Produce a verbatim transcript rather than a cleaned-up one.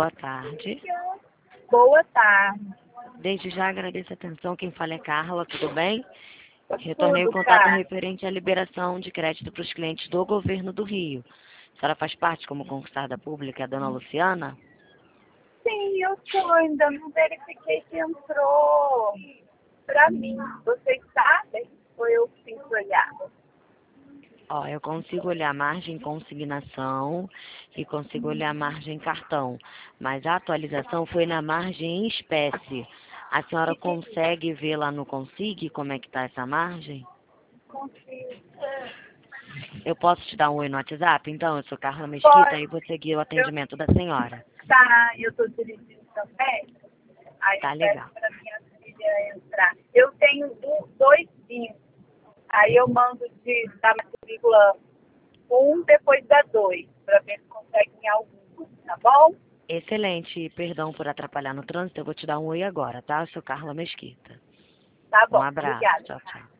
boa tarde. Boa tarde. Desde já agradeço a atenção. Quem fala é Carla, tudo bem? Retornei o Tudo, contato cara. referente à liberação de crédito para os clientes do governo do Rio. A senhora faz parte como concursada pública, a dona Luciana? Sim, eu sou. Ainda não verifiquei se entrou para mim. Vocês sabem? Ou eu preciso olhar? Ó, eu consigo olhar margem consignação e consigo olhar margem cartão, mas a atualização foi na margem em espécie. A senhora consegue ver lá no Consig como é que está essa margem? Consigo. Eu posso te dar um oi no WhatsApp? Então, eu sou Carla Mesquita Pode. e vou seguir o Eu, atendimento da senhora. tá, eu estou dirigindo também. Aí eu Tá peço legal. para minha filha entrar. Eu tenho do- dois sims. Aí eu mando de, da matrícula um depois da dois, para ver se consegue em alguma, tá bom? Excelente. Perdão por atrapalhar no trânsito. Eu vou te dar um oi agora, tá? Eu sou Carla Mesquita. Tá Um bom, abraço. obrigada. Tchau, tchau.